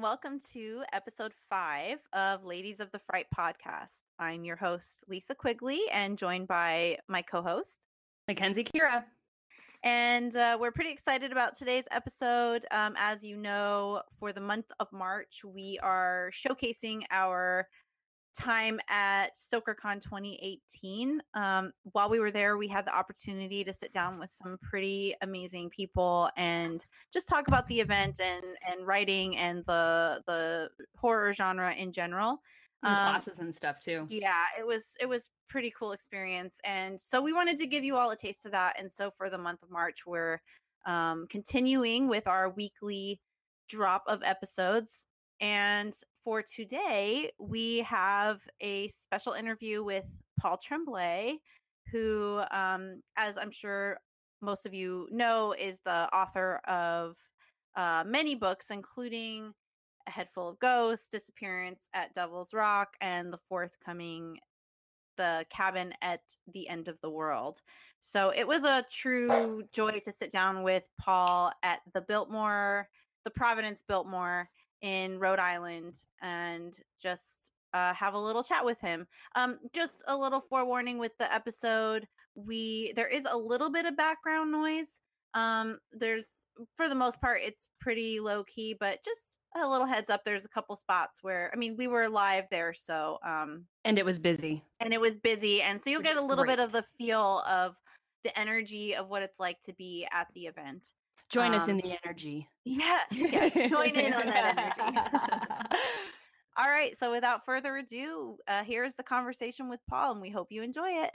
welcome to episode 5 of Ladies of the Fright podcast. I'm your host, Lisa Quigley, and joined by my co-host, Mackenzie Kira. And we're pretty excited about today's episode. As you know, for the month of March, we are showcasing our time at StokerCon 2018. While we were there, we had the opportunity to sit down with some pretty amazing people and just talk about the event and writing and the horror genre in general. And classes and stuff too. Yeah, it was pretty cool experience, and so we wanted to give you all a taste of that. And so for the month of March, we're continuing with our weekly drop of episodes. And for today, we have a special interview with Paul Tremblay, who, as I'm sure most of you know, is the author of many books, including A Head Full of Ghosts, Disappearance at Devil's Rock, and the forthcoming The Cabin at the End of the World. So it was a true joy to sit down with Paul at the Providence Biltmore in Rhode Island and just have a little chat with him. Just a little forewarning with the episode. There is a little bit of background noise. There's, for the most part, it's pretty low key, but just a little heads up. There's a couple spots where, we were live there, so and it was busy. And so you'll get a little bit of the feel of the energy of what it's like to be at the event. Join us in the energy. Yeah, join in on that energy. All right, so without further ado, here's the conversation with Paul, and we hope you enjoy it.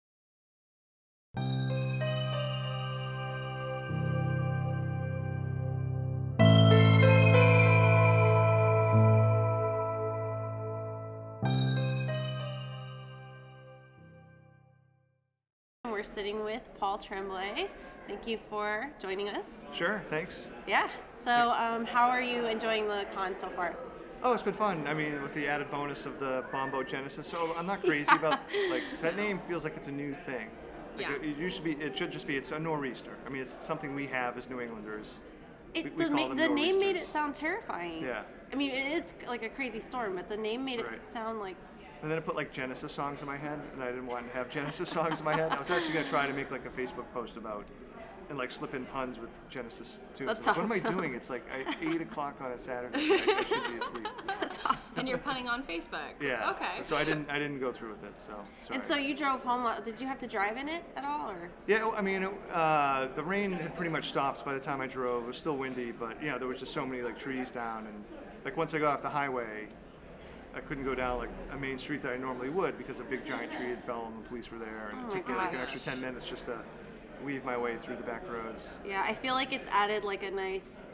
We're sitting with Paul Tremblay. Thank you for joining us. Sure, thanks. Yeah. So, how are you enjoying the con so far? Oh, it's been fun. With the added bonus of the Bombo Genesis. So I'm not crazy about that name. Feels like it's a new thing. It should just be. It's a nor'easter. It's something we have as New Englanders. The name made it sound terrifying. Yeah. It is like a crazy storm, but the name made it sound like. And then it put Genesis songs in my head, and I didn't want to have Genesis songs in my head. I was actually going to try to make a Facebook post about, and slip in puns with Genesis too. That's awesome. What am I doing? It's 8 o'clock on a Saturday. I should be asleep. That's awesome. And you're punning on Facebook. Yeah. Okay. So I didn't go through with it. So. Sorry. And so you drove home. Did you have to drive in it at all, or? Yeah. The rain had pretty much stopped by the time I drove. It was still windy, but there was just so many trees down, and once I got off the highway, I couldn't go down a main street that I normally would because a big giant tree had fell and the police were there, and it took me an extra 10 minutes just to weave my way through the back roads. Yeah, I feel like it's added a nice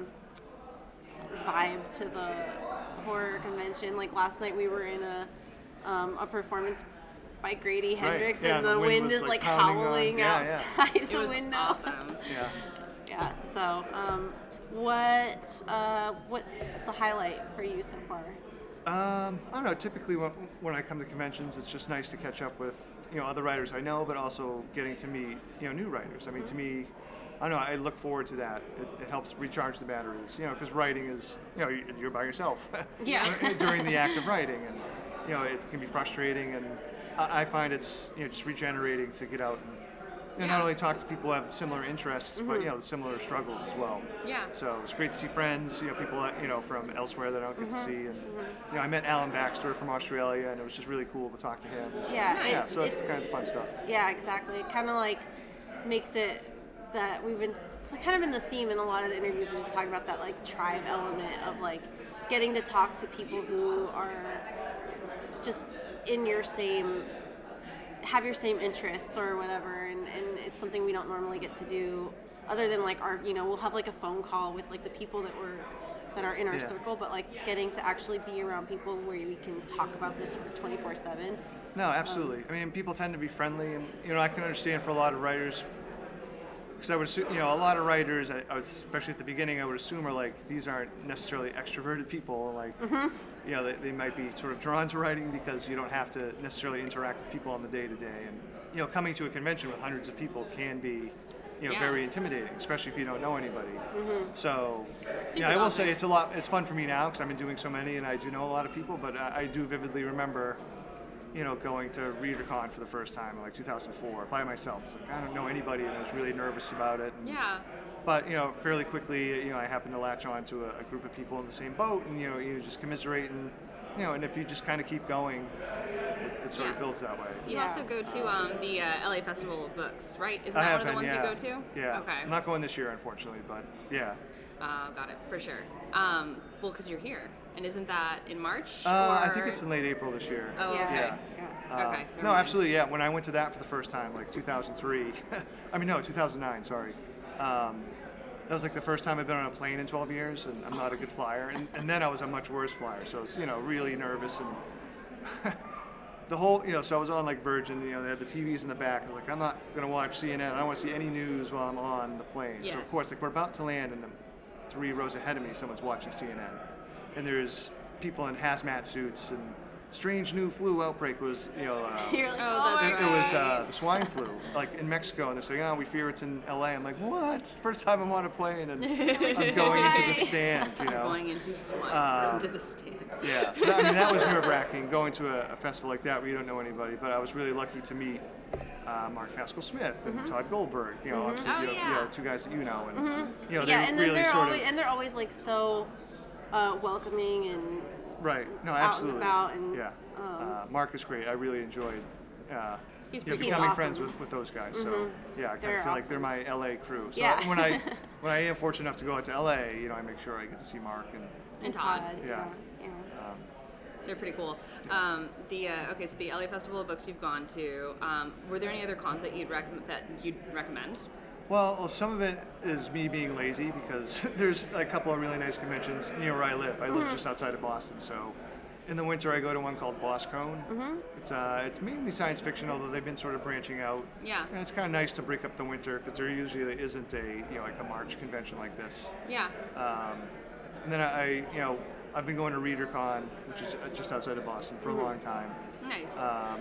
vibe to the horror convention. Last night we were in a performance by Grady Hendrix, and the wind is howling outside the window. Awesome. Yeah. Yeah. So, what's the highlight for you so far? I don't know. Typically, when I come to conventions, it's just nice to catch up with other writers I know, but also getting to meet new writers. To me, I don't know. I look forward to that. It helps recharge the batteries. Because writing is you're by yourself. Yeah. During the act of writing, and it can be frustrating, and I find it's just regenerating to get out and not only talk to people who have similar interests, but similar struggles as well. Yeah. So it's great to see friends, people from elsewhere that I don't get to see, and I met Alan Baxter from Australia, and it was just really cool to talk to him. Yeah. Yeah. So it's kind of the fun stuff. Yeah, exactly. It kind of makes it that it's kind of in the theme in a lot of the interviews. We just talk about that tribe element of getting to talk to people who are just in your have your same interests or whatever, and it's something we don't normally get to do other than our we'll have a phone call with the people that are in our circle, but getting to actually be around people where we can talk about this for 24/7. No, absolutely. People tend to be friendly, and I can understand for a lot of writers, because I would assume, a lot of writers, I would, especially at the beginning, I would assume are these aren't necessarily extroverted people. They might be sort of drawn to writing because you don't have to necessarily interact with people on the day-to-day. And coming to a convention with hundreds of people can be very intimidating, especially if you don't know anybody. So, Super I will say daunting. it's fun for me now because I've been doing so many and I do know a lot of people, but I do vividly remember, going to ReaderCon for the first time in like 2004 by myself. It's like, I don't know anybody and I was really nervous about it. Yeah. But, fairly quickly, I happened to latch on to a group of people in the same boat and, you just commiserate and, and if you just kind of keep going, it sort of builds that way. You Yeah. also go to the LA Festival of Books, right? Isn't I that have one of the been, ones you go to? Yeah. Okay. I'm not going this year, unfortunately, but yeah. Got it, for sure. Well, because you're here. And isn't that in March? I or- think it's in late April this year. Oh, Yeah. okay. Yeah. Okay. never No, mind. absolutely, yeah. When I went to that for the first time, like 2003, 2009, sorry. That was like the first time I've been on a plane in 12 years, and I'm not a good flyer. And then I was a much worse flyer, so I was, really nervous. And the whole, so I was on like Virgin, they had the TVs in the back. I was like, I'm not going to watch CNN. I don't want to see any news while I'm on the plane. So, of Yes. course, like we're about to land, and 3 rows ahead of me, someone's watching CNN. And there's people in hazmat suits, and strange new flu outbreak was, You're like, Oh, oh, that's my it right. was the swine flu, like in Mexico, and they're saying, we fear it's in LA. I'm like, what? It's the first time I'm on a plane, and I'm going into the stand, Going into swine, into the stand. Yeah, so that was nerve-wracking, going to a festival like that where you don't know anybody, but I was really lucky to meet Mark Haskell-Smith and Todd Goldberg, obviously, Oh, yeah. 2 guys that you know, and, Yeah, they and then really they're sort always of, always like so welcoming and right, no, out and absolutely, about and, yeah. Mark is great. I really enjoyed He's pretty becoming awesome. friends with those guys. So yeah, I kind They're of feel like they're awesome. my LA crew. So Yeah. when I am fortunate enough to go out to LA, I make sure I get to see Mark And Todd. Yeah. They're pretty cool. Okay, so the LA Festival of Books you've gone to. Were there any other cons that you'd recommend? Well, some of it is me being lazy because there's a couple of really nice conventions near where I live. I live just outside of Boston, so in the winter I go to one called BosCon. It's mainly science fiction, although they've been sort of branching out. Yeah. And it's kind of nice to break up the winter because there usually isn't like a March convention like this. Yeah. And then I've been going to ReaderCon, which is just outside of Boston, for a long time. Nice.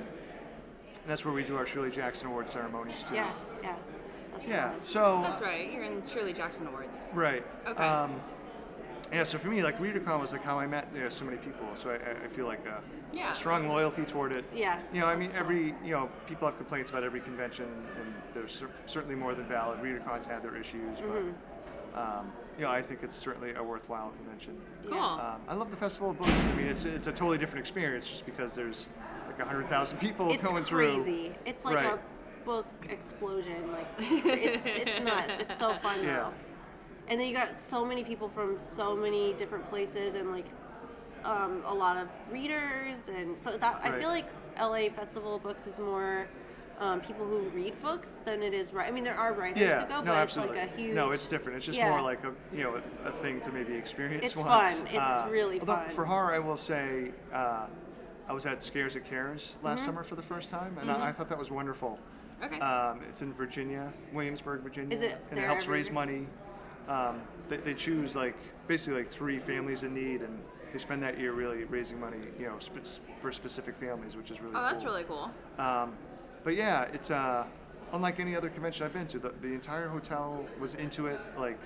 That's where we do our Shirley Jackson Award ceremonies too. yeah, yeah. That's Yeah. fun. So. That's right. You're in Shirley Jackson Awards. Right. Okay. Yeah. So for me, like ReaderCon was like how I met so many people. So I feel like Yeah. a strong loyalty toward it. Yeah. I mean, people have complaints about every convention, and there's certainly more than valid. ReaderCon's had their issues, but I think it's certainly a worthwhile convention. Cool. I love the Festival of Books. I mean, it's a totally different experience just because there's like 100,000 people It's going through. crazy. It's like Right. a book explosion. Like it's nuts. It's so fun Yeah. though. And then you got so many people from so many different places and like a lot of readers and so that I Right. feel like LA Festival of Books is more people who read books than it is. I mean, there are writers Yeah, who go, no, but absolutely. it's like a huge. No, it's different. It's just Yeah. more like a thing to maybe experience It's once. fun. It's really although fun. For horror, I will say, I was at Scares at Cares last summer for the first time, and I thought that was wonderful. Okay. It's in Virginia, Williamsburg, Virginia, Is it and it there helps every raise year? money. They choose basically 3 families in need, and they spend that year really raising money, for specific families, which is really Oh, cool. that's really cool. But yeah, it's unlike any other convention I've been to. The entire hotel was into it.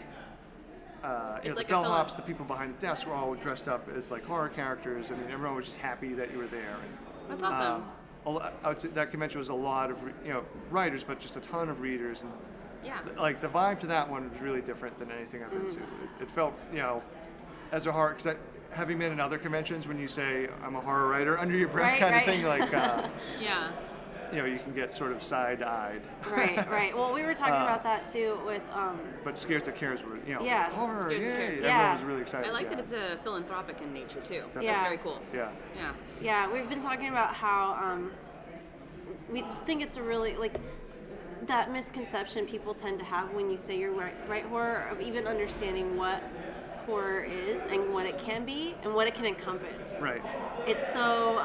It's like the a film. bellhops, the people behind the desk were all dressed up as like horror characters. I mean, everyone was just happy that you were there. And, That's awesome. I would say that convention was a lot of writers, but just a ton of readers, and Yeah. like the vibe to that one was really different than anything I've been to. It felt as a horror, because having been in other conventions, when you say I'm a horror writer under your breath Right, kind right. of thing, like Yeah. you can get sort of side-eyed. Right, right. Well, we were talking about that too with But Scares that Cares were, Yeah. horror, Scares That yay! Cares. Everyone Yeah. was really excited. I like yeah. that it's a philanthropic in nature too. That's Yeah. very cool. Yeah. Yeah. Yeah, we've been talking about how we just think it's a really that misconception people tend to have when you say you're right horror, of even understanding what horror is and what it can be and what it can encompass. Right. It's so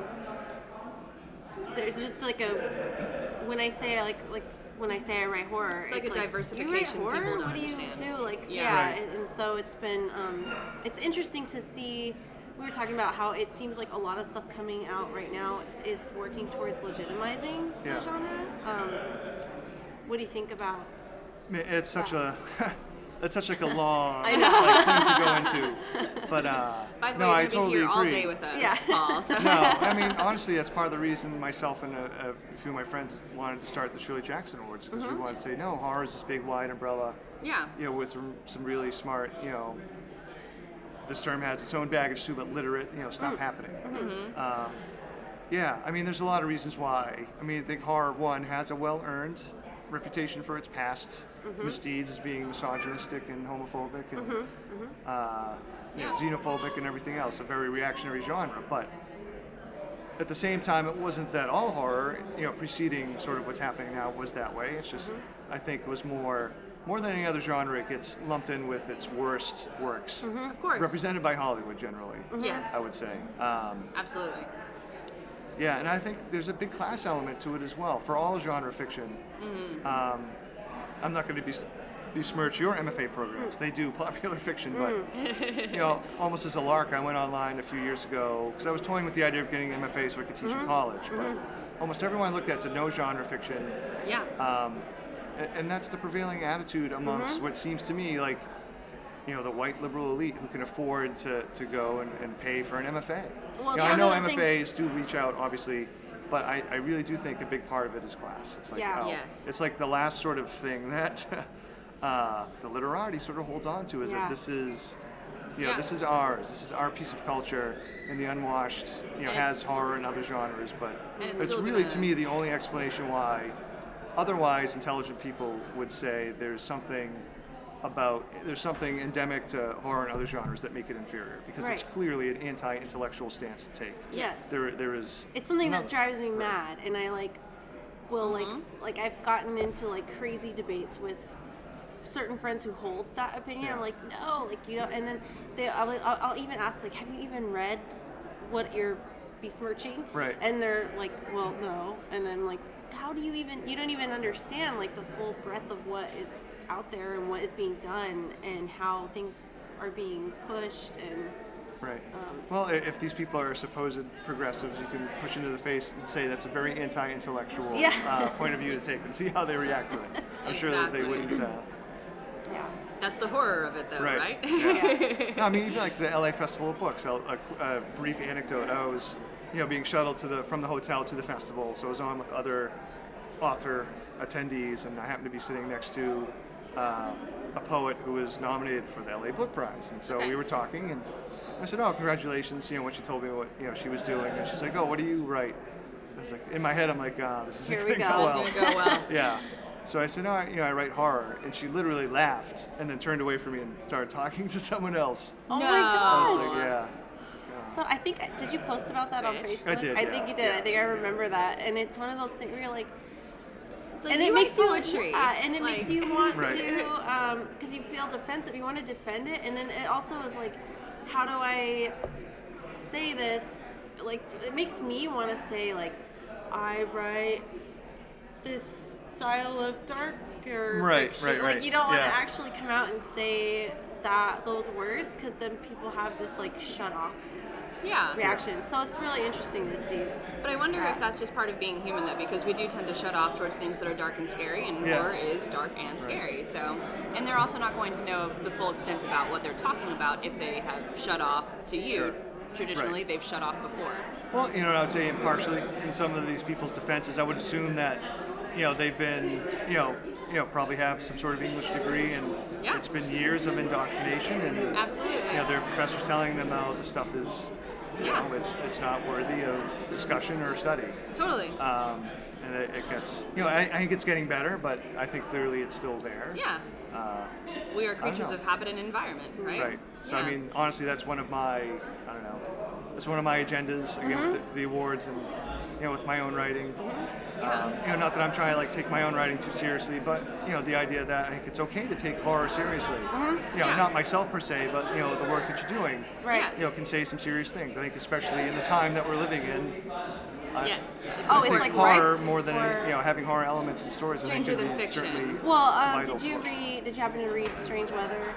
there's just when I say when I say I write horror, It's like a you write diversification horror? people don't What do you understand. do? Yeah. Right. And so it's been it's interesting to see. We were talking about how it seems like a lot of stuff coming out right now is working towards legitimizing Yeah. the genre. What do you think about? It's such a it's such like a long I know. like, thing to go into. But By the no, way, I you're gonna totally be here all agree. day with us, Yeah. Paul. So. No, I mean honestly, that's part of the reason myself and a few of my friends wanted to start the Shirley Jackson Awards because we wanted to say no, horror is this big wide umbrella. Yeah. You know, with some really smart, this term has its own baggage too, but literate, stuff happening. Yeah, I mean, there's a lot of reasons why. I mean, I think horror, one, has a well-earned reputation for its past misdeeds as being misogynistic and homophobic and xenophobic and everything else, a very reactionary genre. But at the same time, it wasn't that all horror, preceding sort of what's happening now was that way. It's just, I think it was more than any other genre, it gets lumped in with its worst works. Of course. Represented by Hollywood generally, Yes. I would say. Absolutely. Yeah, and I think there's a big class element to it as well for all genre fiction. I'm not going to besmirch your MFA programs. They do popular fiction, but almost as a lark, I went online a few years ago because I was toying with the idea of getting an MFA so I could teach in college. But almost everyone I looked at said no genre fiction, Yeah. and that's the prevailing attitude amongst what seems to me like the white liberal elite who can afford to go and pay for an MFA. Well, I know one of the MFAs do reach out, obviously, but I really do think a big part of it is class. It's like, Yeah. Yes. it's like the last sort of thing that the literati sort of holds on to is that this is, Yeah. this is ours. This is our piece of culture, and the unwashed, has it's- horror and other genres, but And it's it's still really, gonna- to me, the only explanation why otherwise intelligent people would say there's something endemic to horror and other genres that make it inferior because it's Right. clearly an anti-intellectual stance to take. Yes. There is. It's something that nothing- drives me mad, and I will like I've gotten into like crazy debates with certain friends who hold that opinion. Yeah. I'm like, no, and then I'll even ask like, have you even read what you're besmirching? Right. And they're like, well, no, and I'm like, how do you don't even understand like the full breadth of what is out there and what is being done and how things are being pushed and Right. Well, if these people are supposed progressives, you can push into the face and say that's a very anti-intellectual Yeah. point of view to take and see how they react to it. I'm sure that they Exactly. wouldn't. yeah. That's the horror of it, though, right? Yeah. No, I mean, even like the LA Festival of Books. A brief anecdote. I was, being shuttled from the hotel to the festival, so I was on with other author attendees, and I happened to be sitting next to a poet who was nominated for the LA Book Prize, and so Okay. we were talking, and I said, "Oh, congratulations!" When she told me what she was doing, and she's like, "Oh, what do you write?" I was like, in my head, I'm like, "This is Here we gonna go. go well." It's gonna go well. Yeah. So I said, "No, I write horror," and she literally laughed and then turned away from me and started talking to someone else. Oh No. my I gosh. was like, "Yeah." So I think did you post about that on Bitch. Facebook? I did, I yeah, think you did. yeah. I think I remember that, and it's one of those things where you're like, It's like and you it write makes you poetry. and it makes Like- you want Right. to because you feel defensive. You want to defend it, and then it also is like, how do I say this? Like it makes me want to say like, I write this style of darker Right, fiction. right, Like right. you don't want to Yeah. actually come out and say those words because then people have this like shut off Yeah. reaction. So it's really interesting to see. But I wonder if that's just part of being human, though, because we do tend to shut off towards things that are dark and scary, and Yeah. horror is dark and scary. So, and they're also not going to know the full extent about what they're talking about if they have shut off to you. Sure. Traditionally, Right. they've shut off before. Well, I would say partially in some of these people's defenses, I would assume that, they've been, probably have some sort of English degree, and Yeah. it's been years of indoctrination, and Absolutely. their professors telling them, "Oh, the stuff is, Yeah. it's not worthy of discussion or study." Totally. And it gets, I think it's getting better, but I think clearly it's still there. Yeah. We are creatures know. of habit and environment, right? Right. So Yeah. I mean, honestly, that's one of my, that's one of my agendas again with the awards and with my own writing. Yeah. Not that I'm trying to like take my own writing too seriously, but the idea that I think it's okay to take horror seriously. Yeah. Not myself per se, but the work that you're doing. Right. Yes. Can say some serious things. I think especially in the time that we're living in. Yes. Oh, I it's think like horror right more than for- having horror elements in stories. Stranger I think than can be fiction. certainly Well, vital did you for us. happen to read Strange Weather?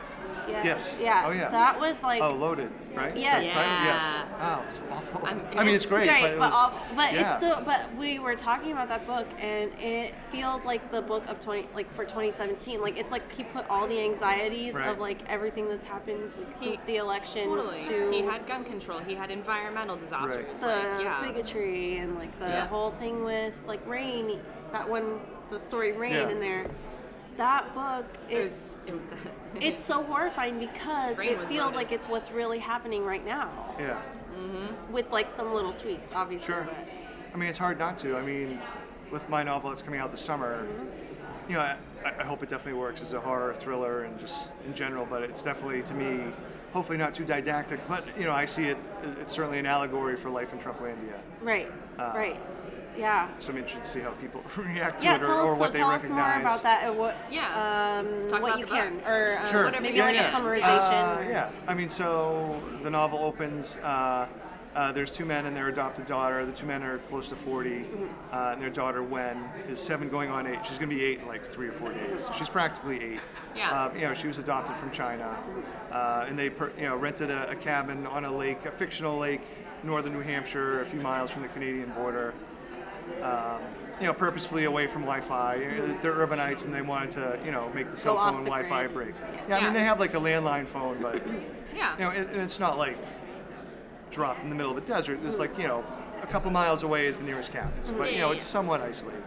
Yeah. Yes. Yeah. Oh, yeah. That was like. Oh, Loaded, right? Yes. Is that the title? Yeah. Yes. Oh, it's awful. I'm- I mean, it's great, but it was. Yeah. it's so. But we were talking about that book, and it feels like the book of for 2017. Like it's like he put all the anxieties Right. of like everything that's happened like, since the election Totally. to He had gun control. He had environmental disasters. Right. the Like, yeah. bigotry and like the Yeah. whole thing with like Rain. That one, the story Rain Yeah. in there. That book It is. was, It's so horrifying because Rain it was feels loaded. like it's what's really happening right now, Yeah. with like some little tweaks, obviously. Sure. But I mean, it's hard not to. I mean, with my novel that's coming out this summer, you know, I hope it definitely works as a horror thriller and just in general, but it's definitely, to me, hopefully not too didactic, but, you know, I see it's certainly an allegory for life in Trumplandia. right, right, yeah. So I'm interested to see how people react to Yeah, it or, tell or us, what they tell us recognize. more about that and what, Yeah. Let's talk what about you the can, book. or Sure. maybe Yeah, like yeah. a summarization. Yeah. I mean, so the novel opens. There's two men and their adopted daughter. The two men are close to 40, and their daughter Wen is 7 going on 8. She's going to be 8 in like 3 or 4 days. She's practically 8. Yeah. You know, she was adopted from China, and they rented a cabin on a lake, a fictional lake, northern New Hampshire, a few miles from the Canadian border. You know, purposefully away from Wi-Fi. They're urbanites, and they wanted to, you know, make the cell Go off phone the Wi-Fi grid. break. Yeah. Yeah, I mean, Yeah. they have like a landline phone, but Yeah. you know, and it's not like dropped in the middle of the desert. It's like, you know, a couple miles away is the nearest cabins, but you know, it's somewhat isolated.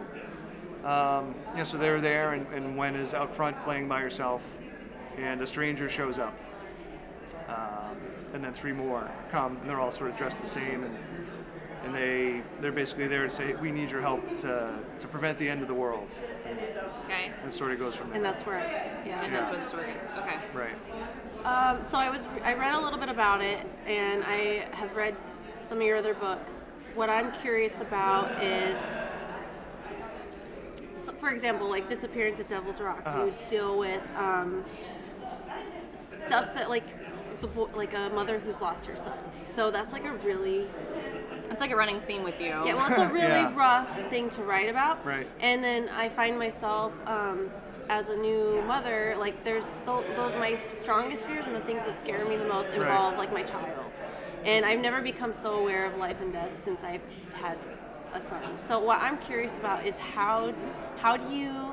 You know, so they're there, and Wen is out front playing by herself, and a stranger shows up, and then 3 more come, and they're all sort of dressed the same, and they're basically there to say, we need your help to prevent the end of the world. Okay. And it sort of goes from there. And that's where, yeah. And that's where the story gets. Okay. Right. So I read a little bit about it, and I have read some of your other books. What I'm curious about is, so for example, like Disappearance at Devil's Rock, you deal with stuff that like like a mother who's lost her son. So that's like a really It's like a running theme with you. yeah, well, it's a really Yeah. rough thing to write about. Right. And then I find myself, as a new mother, like there's those my strongest fears and the things that scare me the most involve like my child. And I've never become so aware of life and death since I've had a son. So what I'm curious about is how do you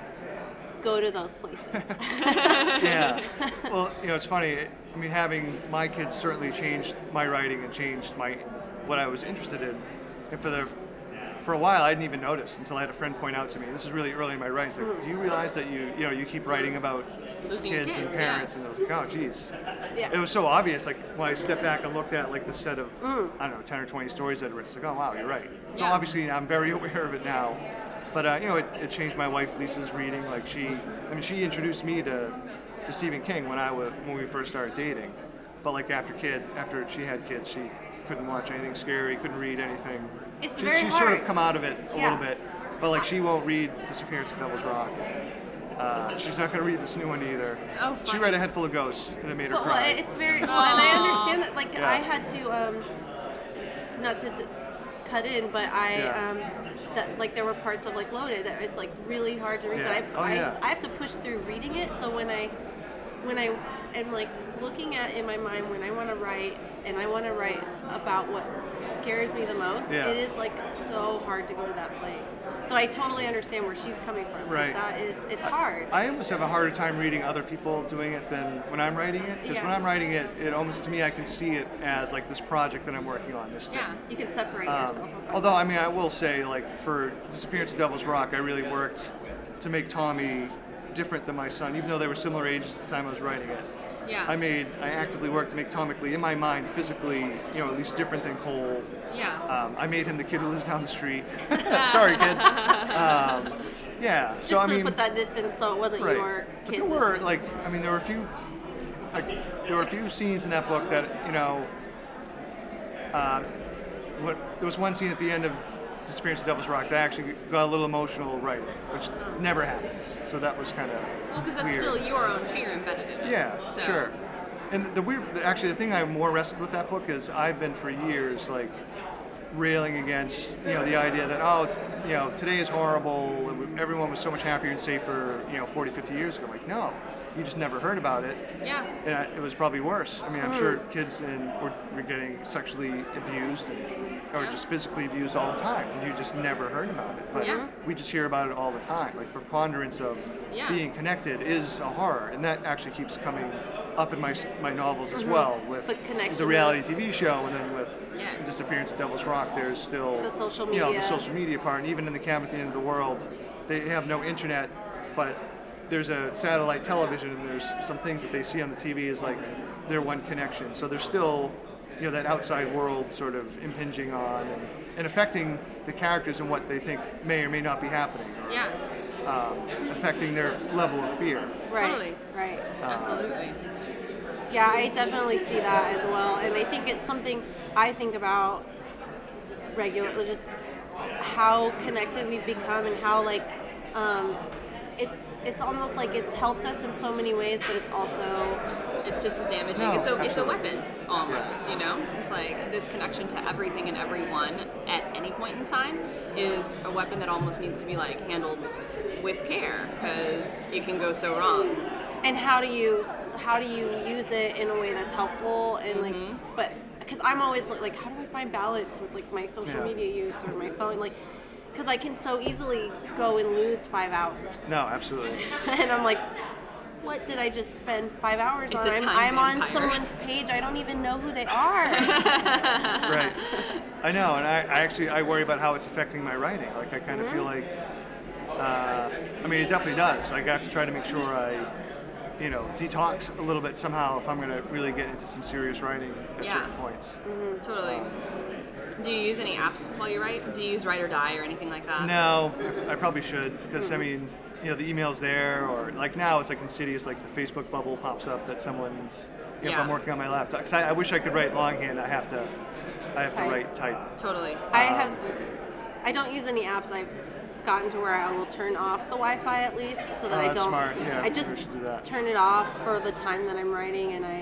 go to those places? Yeah. Well, you know, it's funny. I mean, having my kids certainly changed my writing and changed what I was interested in. And for a while, I didn't even notice until I had a friend point out to me. This is really early in my writing. He's like, do you realize that you keep writing about Losing kids and kids, parents? And I was like, oh, geez. Yeah. It was so obvious. Like when I stepped back and looked at like the set of I don't know 10 or 20 stories I'd written, it's like, oh wow, you're right. So Yeah. obviously, I'm very aware of it now. But you know, it changed my wife Lisa's reading. Like she introduced me to Stephen King when we first started dating. But like after she had kids, she couldn't watch anything scary, couldn't read anything. It's She's very sort of hard. come out of it a Yeah. little bit. But like she won't read Disappearance at Devil's Rock. She's not going to read this new one either. Oh, She funny. read A Head Full of Ghosts, and it made her But well, cry. it's very well, and I understand that. Like Yeah. I had to, not to cut in, but Yeah. that like there were parts of like Loaded that it's like really hard to read. Yeah. But Oh, yeah. I have to push through reading it. So when I am like looking at in my mind when I want to write and I want to write about what scares me the most, Yeah. it is like so hard to go to that place. So I totally understand where she's coming from. 'Cause Right. It's hard. I almost have a harder time reading other people doing it than when I'm writing it. Because Yeah. when I'm writing it, it almost, to me, I can see it as like this project that I'm working on, this thing. Yeah. You can separate yourself. from Although, I mean, I will say, like, for Disappearance at Devil's Rock, I really worked to make Tommy different than my son, even though they were similar ages at the time I was writing it. Yeah. I actively worked to make Tomically, in my mind, physically, you know, at least different than Cole. Yeah. I made him the kid who lives down the street. Sorry, kid. Yeah. Just So I to mean, put that distance so it wasn't right. your But kid. there that were was- like, I mean, there were a few scenes in that book that, you know, there was one scene at the end of Disappearance at Devil's Rock that actually got a little emotional writing, which never happens. So that was kind of Well, because that's weird. still your own fear embedded in it. Yeah, So- sure. And actually, the thing I more wrestled with that book is I've been for years like railing against, you know, the idea that, oh, it's, you know, today is horrible. Everyone was so much happier and safer, you know, 40, 50 years ago. Like, no, you just never heard about it. Yeah. And it was probably worse. I mean, I'm sure kids were getting sexually abused or just physically abused all the time, and you just never heard about it. But we just hear about it all the time. Like, preponderance of being connected is a horror, and that actually keeps coming up in my novels as well, with the reality TV show, and then with the disappearance of Devil's Rock. There's still the social the social media part, and even in The Cabin at the End of the World, they have no internet, but there's a satellite television, and there's some things that they see on the TV is like their one connection. So there's still, that outside world sort of impinging on and affecting the characters and what they think may or may not be happening. Or, affecting their level of fear. Right. Totally. Right. Absolutely. Yeah, I definitely see that as well, and I think it's something I think about regularly, just how connected we've become, and how it's almost like it's helped us in so many ways, but it's just as damaging. No, it's a weapon almost, It's like this connection to everything and everyone at any point in time is a weapon that almost needs to be like handled with care, because it can go so wrong. And how do you use it in a way that's helpful, and but because I'm always like, how do I find balance with like my social media use or my phone, like, because I can so easily go and lose 5 hours. No, absolutely. And I'm like, what did I just spend 5 hours on? I'm on someone's page. I don't even know who they are. Right. I know, and I worry about how it's affecting my writing. Like, I kind of feel like, I mean, it definitely does. Like, I have to try to make sure I, detox a little bit somehow if I'm going to really get into some serious writing at certain points. Totally. Do you use any apps while you write? Do you use Write or Die or anything like that? No, I probably should, because I mean, the email's there, or like now it's like insidious, like the Facebook bubble pops up that someone's, if I'm working on my laptop. Because I wish I could write longhand. I have to write type. Totally. I don't use any apps. I've gotten to where I will turn off the Wi-Fi at least, so that I don't. Smart. Yeah, I just turn it off for the time that I'm writing, and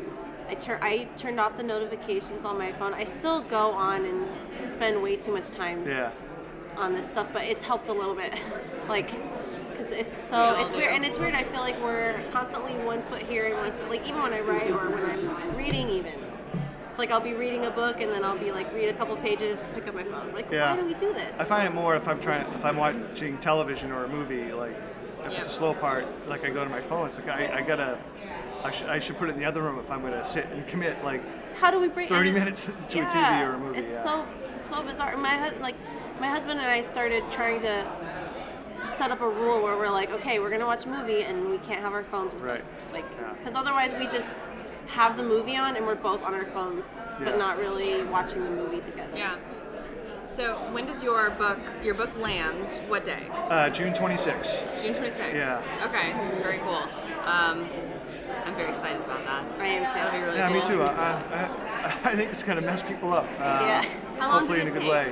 I turned off the notifications on my phone. I still go on and spend way too much time on this stuff, but it's helped a little bit. Like, because it's weird, and it's weird. I feel like we're constantly 1 foot here and 1 foot, like even when I write or when I'm reading even. It's like I'll be reading a book and then I'll be like read a couple pages, pick up my phone. Like, why do we do this? I find it more if I'm watching television or a movie, like if it's a slow part, like I go to my phone. It's like I should put it in the other room if I'm going to sit and commit like how do we break 30 minutes to a TV or a movie. It's so bizarre. My husband and I started trying to set up a rule where we're like, okay, we're going to watch a movie and we can't have our phones with us. Like, because otherwise we just have the movie on and we're both on our phones, but not really watching the movie together. Yeah. So when does your book lands? What day? June 26th. June 26th. Yeah. Okay. Very cool. I'm very excited about that. I am too. That'll be really Yeah, cool. me too. I think it's gonna mess people up. Yeah. How long hopefully did in it a good way.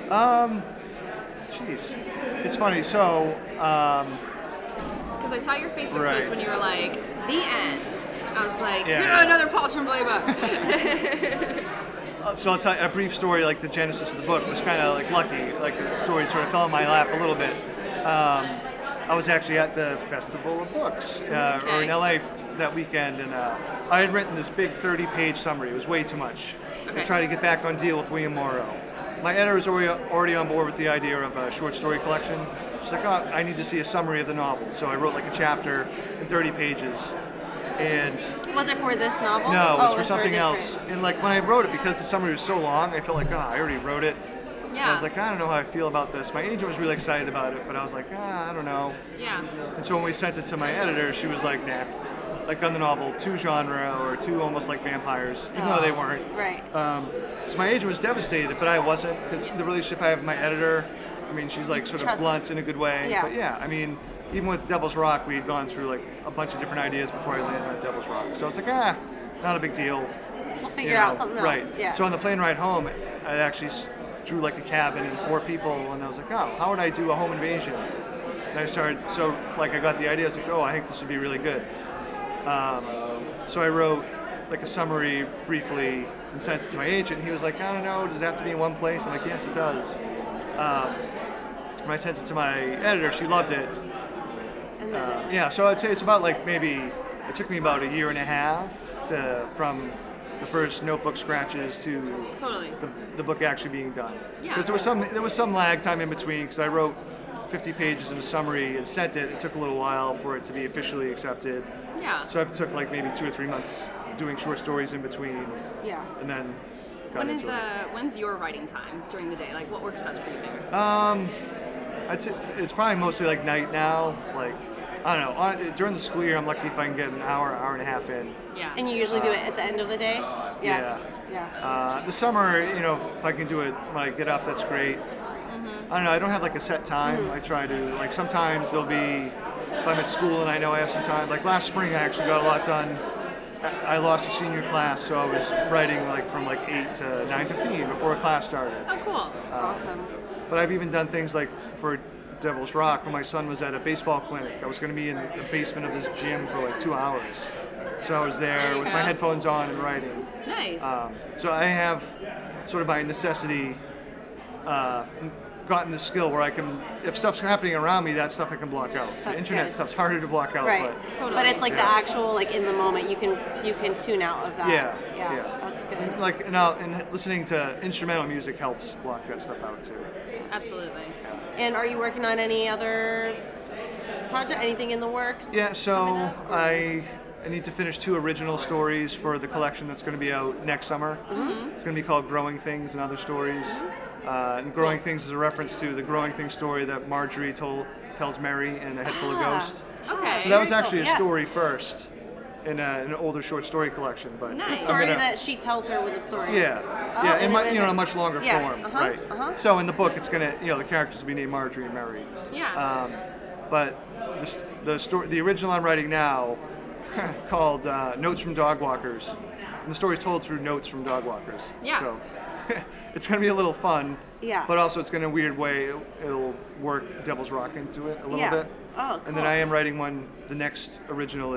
Jeez, it's funny. So. Because I saw your Facebook post when you were like, the end. I was like, yeah. Another Paul Tremblay book. So I'll tell you a brief story. Like the genesis of the book was kind of like lucky. Like the story sort of fell in my lap a little bit. I was actually at the Festival of Books or in LA that weekend, and I had written this big 30-page summary. It was way too much. To try to get back on deal with William Morrow. My editor was already on board with the idea of a short story collection. She's like, oh, I need to see a summary of the novel. So I wrote like a chapter in 30 pages. And was it for this novel? No, it was for something else. And like when I wrote it, because the summary was so long, I felt like, I already wrote it. Yeah. I was like, I don't know how I feel about this. My agent was really excited about it, but I was like, I don't know. Yeah. And so when we sent it to my editor, she was like, nah. Like on the novel, too genre or too almost like vampires, even though they weren't. Right. So my agent was devastated, but I wasn't, because the relationship I have with my editor, I mean, she's like sort of blunt in a good way. Yeah. But yeah, I mean, even with Devil's Rock, we had gone through like a bunch of different ideas before I landed on Devil's Rock. So it's like, not a big deal. We'll figure out something else. Right. Yeah. So on the plane ride home, I actually drew like a cabin and 4 people, and I was like, how would I do a home invasion? And I started, I got the idea. I was like, I think this would be really good. So I wrote like a summary briefly and sent it to my agent. He was like, I don't know, does it have to be in one place? I'm like, yes, it does. When I sent it to my editor, she loved it. And then Yeah, so I'd say it's about like maybe it took me about a year and a half from the first notebook scratches to Totally. the book actually being done. Yeah. Because there was some lag time in between because I wrote 50 pages in a summary and sent it. It took a little while for it to be officially accepted. Yeah. So it took like maybe 2 or 3 months doing short stories in between, yeah. and then got into it. When's your writing time during the day? Like, what works best for you there? I'd say it's probably mostly like night now. Like I don't know. During the school year, I'm lucky if I can get an hour and a half in. Yeah. And you usually do it at the end of the day? Yeah. Yeah. The summer, if I can do it when I get up, that's great. I don't know. I don't have like a set time. I try to like sometimes there'll be if I'm at school and I know I have some time. Like last spring, I actually got a lot done. I lost a senior class, so I was writing like from like 8 to 9:15 before class started. Oh, cool. That's awesome. But I've even done things like for Devil's Rock when my son was at a baseball clinic. I was going to be in the basement of this gym for like 2 hours. So I was there you with go. my headphones on and writing. Nice. So I have sort of by necessity gotten the skill where I can, if stuff's happening around me, that stuff I can block out. The That's internet good. stuff's harder to block out. Right. But Totally. But it's like the Yeah. actual, like in the moment, you can tune out of that. Yeah, Yeah. yeah. That's good. and listening to instrumental music helps block that stuff out too. Absolutely. And are you working on any other project? Anything in the works? Yeah, coming so up? I need to finish 2 original stories for the collection that's going to be out next summer. It's going to be called Growing Things and Other Stories. And Growing Things is a reference to the Growing Things story that Marjorie tells Mary in A Head Full of Ghosts. Okay. So that was Very actually cool, a yeah. story first in an older short story collection. But Nice. The I'm story gonna- that she tells her was a story. Yeah, Oh, yeah, and then- in a much longer yeah, form, uh-huh, right? uh-huh. So in the book, it's gonna, the characters will be named Marjorie and Mary. Yeah. But the original I'm writing now, called Notes from Dog Walkers, and the story's told through notes from dog walkers. Yeah. So it's gonna be a little fun. Yeah. But also, it's gonna in a weird way. It'll work Devil's Rock into it a little Yeah. bit. Oh, And then cool. I am writing one. The next original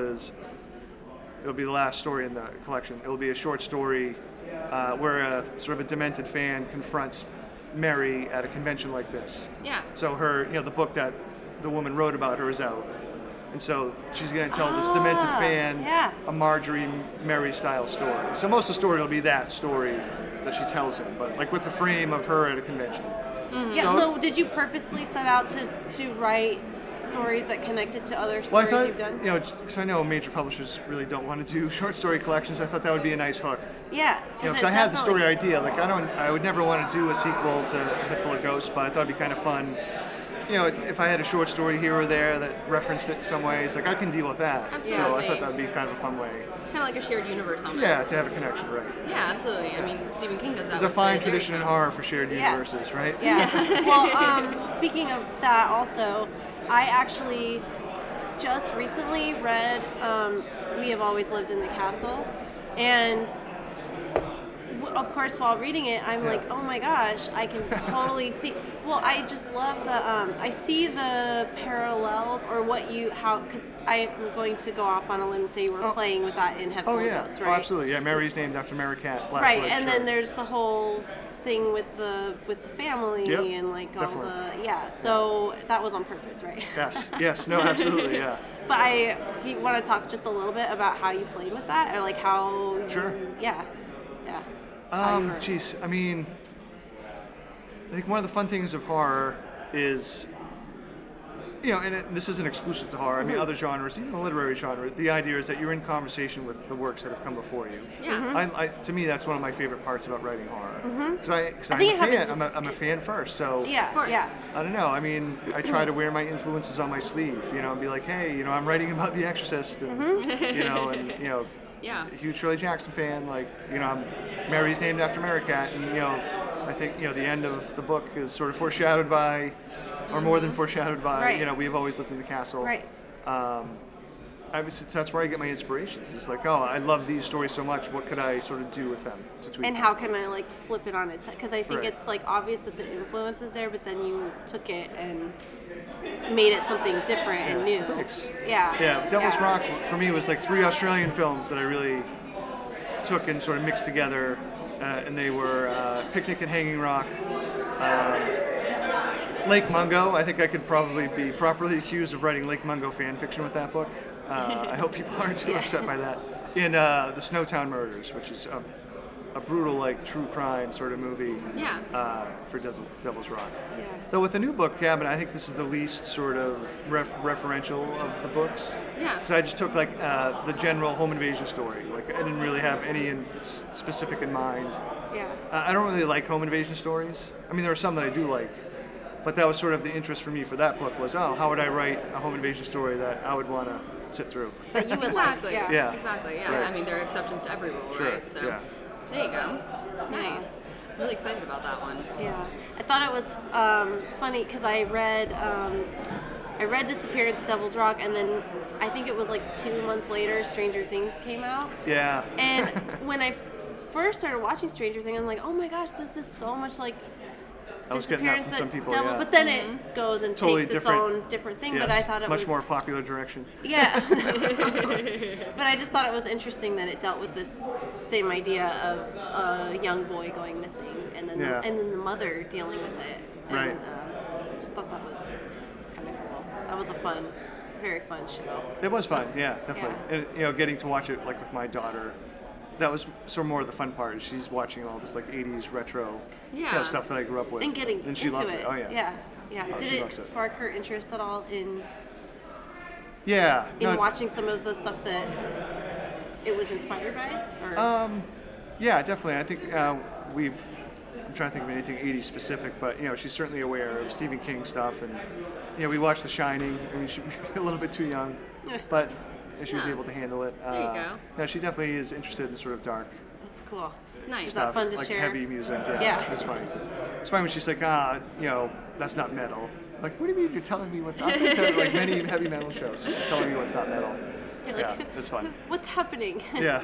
it'll be the last story in the collection. It'll be a short story where a sort of a demented fan confronts Mary at a convention like this. Yeah. So her, the book that the woman wrote about her is out. And so she's going to tell this demented fan yeah. a Marjorie Mary style story. So most of the story will be that story that she tells him, but like with the frame of her at a convention. Yeah. So did you purposely set out to write stories that connected to other Well, I stories thought, you've done? because I know major publishers really don't want to do short story collections. I thought that would be a nice hook. Yeah. Because I had the story idea. Like I would never want to do a sequel to A Head Full of Ghosts, but I thought it'd be kind of fun. If I had a short story here or there that referenced it in some ways, like I can deal with that. So I Absolutely. thought that would be kind of a fun way. It's kind of like a shared universe almost. Yeah, to have a connection, right? Yeah, absolutely. I mean, Stephen King does that. There's a with fine the tradition in Dairy horror for shared Yeah. universes, right? Yeah. Well, speaking of that, also, I actually just recently read We Have Always Lived in the Castle, and of course, while reading it, I'm like, oh my gosh, I can totally see. Well, I just love the. I see the parallels, or because I'm going to go off on a limb and say you were playing with that in Head Full Oh of yeah. Ghosts, Oh, right? absolutely. Yeah, Mary's named after Mary Cat Blackwood. Right, and sure. then there's the whole thing with the family Yep, and like definitely. all the So that was on purpose, right? Yes. No, absolutely. Yeah. But I want to talk just a little bit about how you played with that, or like how. Sure. Yeah. How you were- Geez, I mean, I think one of the fun things of horror is, this isn't exclusive to horror. I mean, other genres, even the literary genre. The idea is that you're in conversation with the works that have come before you. Yeah. To me, that's one of my favorite parts about writing horror. Because I'm think a it fan. happens- I'm a fan first. So Yeah. Of course. Yeah. I don't know. I mean, I try to wear my influences on my sleeve. And be like, hey, I'm writing about The Exorcist, and Yeah. a huge Shirley Jackson fan. Like, Mary's named after Mary Cat, and I think the end of the book is sort of foreshadowed by, or more than foreshadowed by, Right. We Have Always Lived in the Castle. Right. That's where I get my inspirations. It's like, oh, I love these stories so much. What could I sort of do with them to tweak? And them? how can I like flip it on its head? Because I think Right. it's like obvious that the influence is there, but then you took it and made it something different and new. Thanks. Yeah. Yeah, Devil's Rock for me was like 3 Australian films that I really took and sort of mixed together, and they were Picnic at Hanging Rock, Lake Mungo. I think I could probably be properly accused of writing Lake Mungo fan fiction with that book. I hope people aren't too upset by that. In the Snowtown Murders, which is a brutal, like, true crime sort of movie for Devil's Rock. Yeah. Though with the new book, Cabin, I think this is the least sort of referential of the books. Yeah. Because I just took, like, the general home invasion story. Like, I didn't really have any specific in mind. Yeah. I don't really like home invasion stories. I mean, there are some that I do like. But that was sort of the interest for me for that book was, how would I write a home invasion story that I would want to sit through? But you would Exactly. like, Yeah. Exactly. Yeah. Right. I mean, there are exceptions to every rule, Sure, right? So yeah. there you go. Nice. Really excited about that one. Yeah, I thought it was funny because I read Disappearance, Devil's Rock, and then I think it was like 2 months later, Stranger Things came out. Yeah. And when I first started watching Stranger Things, I'm like, oh my gosh, this is so much like I was getting that from Disappearance some at people, Devil, yeah. but then it goes and Totally takes its different. own different thing. Yes, But I thought it much was more popular direction. Yeah. But I just thought it was interesting that it dealt with this same idea of a young boy going missing, and then Yeah. and then the mother dealing with it. And, Right. I just thought that was kind of cool. That was a very fun show. It was fun, yeah, definitely. Yeah. And getting to watch it like with my daughter, that was sort of more of the fun part. She's watching all this like '80s retro stuff that I grew up with, And getting and she into loves it. Oh yeah. Yeah. Oh, Did she it loves it. spark her interest at all in Yeah. no, watching some of the stuff that it was inspired by? Or? Yeah, definitely. I think I'm trying to think of anything '80s specific, but she's certainly aware of Stephen King stuff, and we watched The Shining. I mean, she's a little bit too young, but she was Yeah. able to handle it. There you go. No, she definitely is interested in sort of dark That's cool. Nice. Is that fun to like share? heavy music. Yeah. It's funny. It's funny when she's like, that's not metal. Like, what do you mean you're telling me what's? I've been to like many heavy metal shows. She's telling me what's not metal. You're Yeah, like, it's fun. What's happening? Yeah.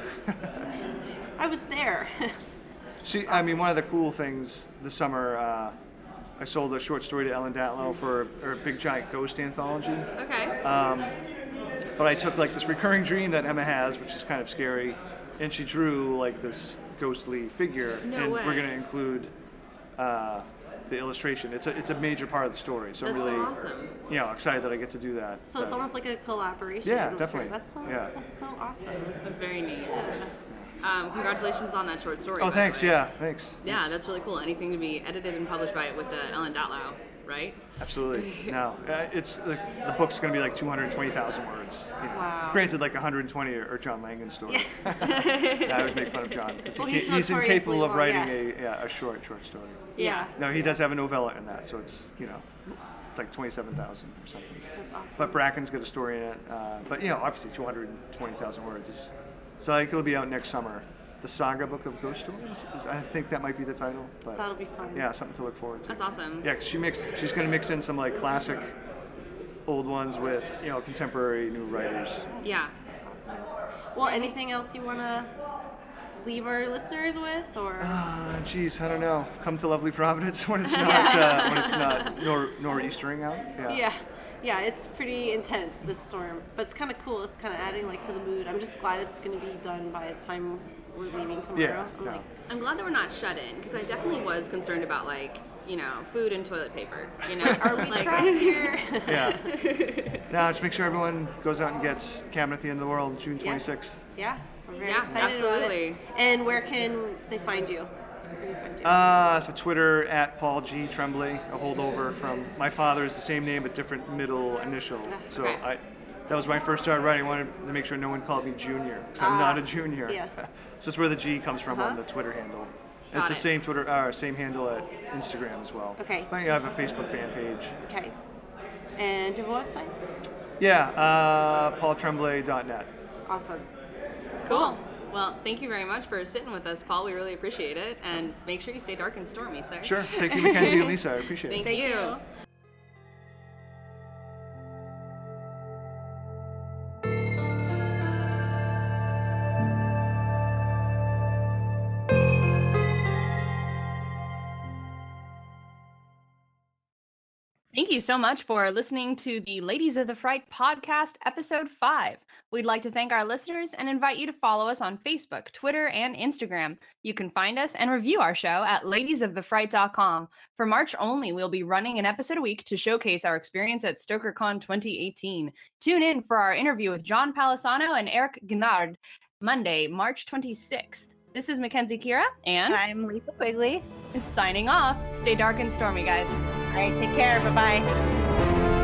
I was there. I mean, one of the cool things this summer, I sold a short story to Ellen Datlow for her Big Giant Ghost anthology. Okay. But I took like this recurring dream that Emma has, which is kind of scary, and she drew like this ghostly figure, No and way. we're going to include the illustration. It's a major part of the story, so That's I'm really awesome. excited that I get to do that. So it's almost like a collaboration. Yeah, with her. definitely. That's so awesome. That's very neat. Congratulations on that short story. Oh, by the thanks. way. Yeah, thanks. Yeah, Thanks. that's really cool. Anything to be edited and published by with Ellen Datlow, right? Absolutely. No, it's the book's going to be like 220,000 words. Wow. Granted, like 120 are John Langan's story. I always make fun of John because Well, he's he's incapable of notoriously writing long, a short story. Yeah. No, he does have a novella in that, so it's it's like 27,000 or something. That's awesome. But Bracken's got a story in it. But obviously 220,000 words is. So I think it'll be out next summer. The Saga Book of Ghost Stories. I think that might be the title. But That'll be fun. yeah, something to look forward to. That's awesome. Yeah, 'cause she's going to mix in some like classic old ones with contemporary new writers. Yeah. Well, anything else you want to leave our listeners with, or? Geez, I don't know. Come to lovely Providence when it's not nor'eastering out. Yeah, it's pretty intense, this storm, but it's kind of cool. It's kind of adding like to the mood. I'm just glad it's going to be done by the time we're leaving tomorrow. Yeah, I'm no. like, I'm glad that we're not shut in because I definitely was concerned about food and toilet paper. are we trapped here? Yeah. Now, just make sure everyone goes out and gets Cabin at the End of the World, June 26th. Yeah, we're very Yeah, excited absolutely. about it. And where can they find you? Where can they find you? So Twitter at Paul G. Tremblay, a holdover from my father's the same name but different middle initial. So Okay. that was when I first started writing. I wanted to make sure no one called me Junior because I'm not a junior. yes. So that's where the G comes from on the Twitter handle. Got It's the it. same handle at Instagram as well. Okay. But yeah, I have a Facebook fan page. Okay. And do you have a website? Yeah, paultremblay.net. Awesome. Cool. Well, thank you very much for sitting with us, Paul. We really appreciate it. And make sure you stay dark and stormy, sir. Sure. Thank you, Mackenzie and Lisa. I appreciate it. Thank you. you. Thank you so much for listening to the Ladies of the Fright podcast, episode 5. We'd like to thank our listeners and invite you to follow us on Facebook, Twitter, and Instagram. You can find us and review our show at ladiesofthefright.com. For March only, we'll be running an episode a week to showcase our experience at StokerCon 2018. Tune in for our interview with John Palisano and Eric Guinard, Monday, March 26th. This is Mackenzie Kira, and I'm Lisa Quigley. signing off. Stay dark and stormy, guys. All right, take care. Bye-bye.